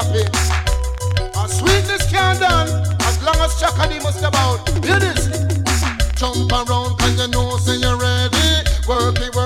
happy. A sweetness can't done as long as Chakadi must about. Hear this. Jump around and you know say you're ready. Work it,